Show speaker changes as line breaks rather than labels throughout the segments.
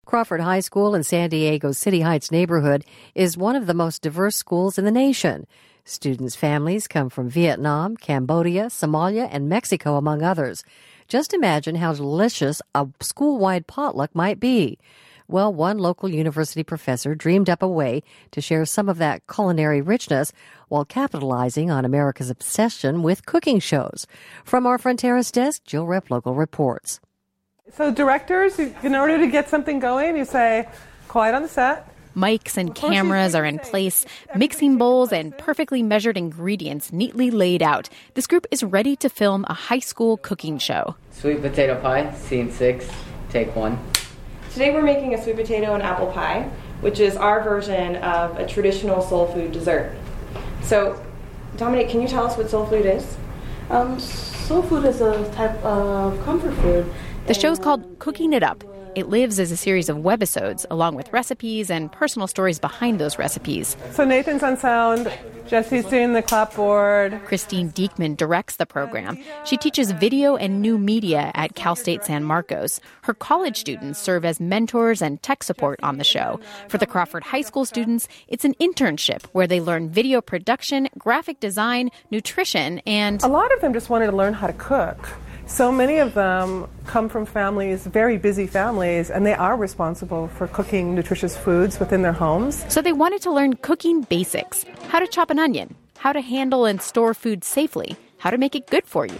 Crawford High School in San Diego's City Heights neighborhood is one of the most diverse schools in the nation. Students' families come from Vietnam, Cambodia, Somalia, and Mexico, among others. Just imagine how delicious a school-wide potluck might be. Well, one local university professor dreamed up a way to share some of that culinary richness while capitalizing on America's obsession with cooking shows. From our Fronteras desk, Jill Replogle reports.
So directors, in order to get something going, you say, quiet on the set.
Mics and cameras are in place, mixing bowls and perfectly measured ingredients neatly laid out. This group is ready to film a high school cooking show.
Sweet potato pie, scene 6, take 1.
Today we're making a sweet potato and apple pie, which is our version of a traditional soul food dessert. So, Dominic, can you tell us what soul food is?
Soul food is a type of comfort food.
The show's called Cooking It Up. It lives as a series of webisodes, along with recipes and personal stories behind those recipes.
So Nathan's on sound, Jesse's doing the clapboard.
Christine Diekman directs the program. She teaches video and new media at Cal State San Marcos. Her college students serve as mentors and tech support on the show. For the Crawford High School students, it's an internship where they learn video production, graphic design, nutrition, and...
A lot of them just wanted to learn how to cook. So many of them come from families, very busy families, and they are responsible for cooking nutritious foods within their homes.
So they wanted to learn cooking basics, how to chop an onion, how to handle and store food safely, how to make it good for you.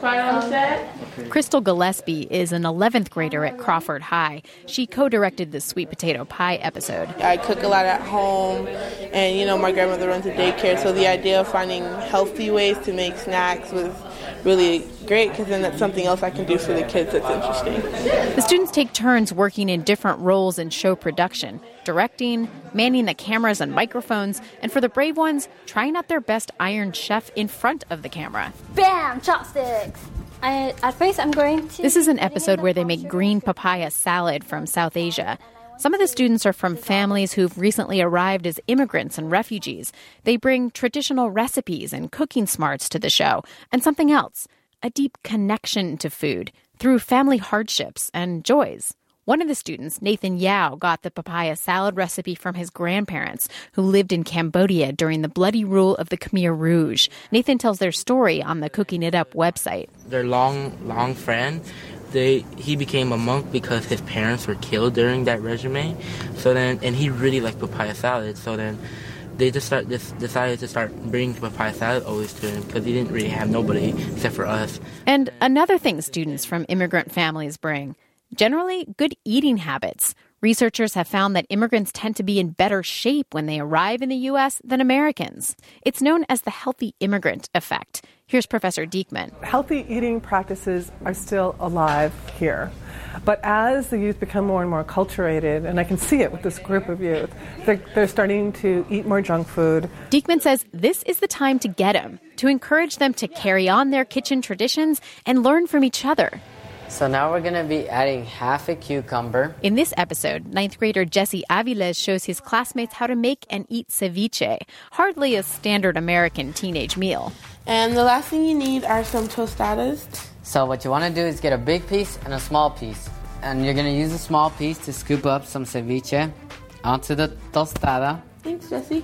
Crystal Gillespie is an 11th grader at Crawford High. She co-directed the sweet potato pie episode.
I cook a lot at home, and, my grandmother runs a daycare, so the idea of finding healthy ways to make snacks was really great, because then that's something else I can do for the kids that's interesting.
The students take turns working in different roles in show production, directing, manning the cameras and microphones, and for the brave ones, trying out their best Iron Chef in front of the camera.
Bam! Chopsticks! At first I'm going to...
This is an episode where they make green papaya salad from South Asia. Some of the students are from families who've recently arrived as immigrants and refugees. They bring traditional recipes and cooking smarts to the show, and something else, a deep connection to food through family hardships and joys. One of the students, Nathan Yao, got the papaya salad recipe from his grandparents, who lived in Cambodia during the bloody rule of the Khmer Rouge. Nathan tells their story on the Cooking It Up website.
Their long friend, he became a monk because his parents were killed during that regime. And he really liked papaya salad. So then they decided to start bringing papaya salad always to him because he didn't really have nobody except for us.
And another thing students from immigrant families bring, generally good eating habits. Researchers have found that immigrants tend to be in better shape when they arrive in the U.S. than Americans. It's known as the healthy immigrant effect. Here's Professor Diekman.
Healthy eating practices are still alive here. But as the youth become more and more acculturated, and I can see it with this group of youth, they're starting to eat more junk food.
Diekman says this is the time to get them, to encourage them to carry on their kitchen traditions and learn from each other.
So now we're going to be adding half a cucumber.
In this episode, 9th grader Jesse Aviles shows his classmates how to make and eat ceviche, hardly a standard American teenage meal.
And the last thing you need are some tostadas.
So what you want to do is get a big piece and a small piece. And you're going to use a small piece to scoop up some ceviche onto the tostada.
Thanks, Jesse.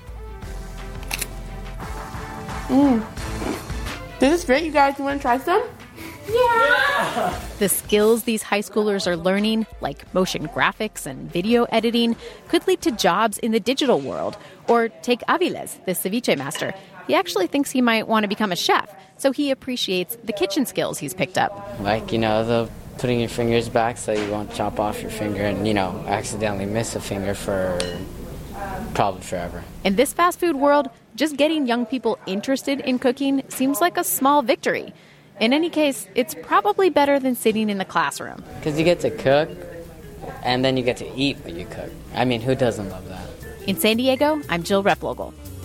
This is great, you guys. You want to try some?
Yeah! The skills these high schoolers are learning, like motion graphics and video editing, could lead to jobs in the digital world. Or take Aviles, the ceviche master. He actually thinks he might want to become a chef, so he appreciates the kitchen skills he's picked up.
Like, the putting your fingers back so you won't chop off your finger and, accidentally miss a finger for probably forever.
In this fast food world, just getting young people interested in cooking seems like a small victory. In any case, it's probably better than sitting in the classroom.
Because you get to cook, and then you get to eat what you cook. I mean, who doesn't love that?
In San Diego, I'm Jill Replogle.